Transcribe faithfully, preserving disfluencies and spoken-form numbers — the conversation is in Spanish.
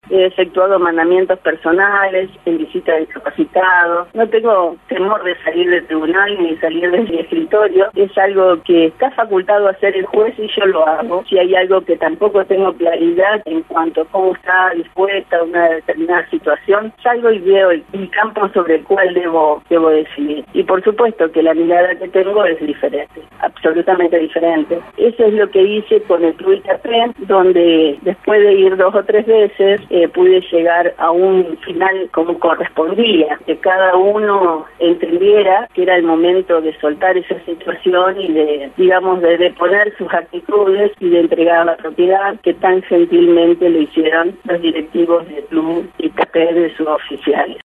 he efectuado mandamientos personales en visita de discapacitados, no tengo temor de salir del tribunal ni de salir de mi escritorio, es algo que está facultado a hacer el juez y yo lo hago. Si hay algo que tampoco tengo claridad en cuanto a cómo está dispuesta una determinada situación, salgo y veo el, el campo sobre el cual debo, debo decidir. Y por supuesto que la mirada que tengo es diferente, absolutamente diferente. Eso es lo que hice con el Club Itapé, donde después de ir dos o tres veces eh, pude llegar a un final como correspondía, que cada uno entendiera que era el momento de soltar esa situación y de, digamos, de deponer sus actitudes y de entregar la propiedad que tan gentilmente lo hicieron los directivos del Club Itapé de sus oficiales.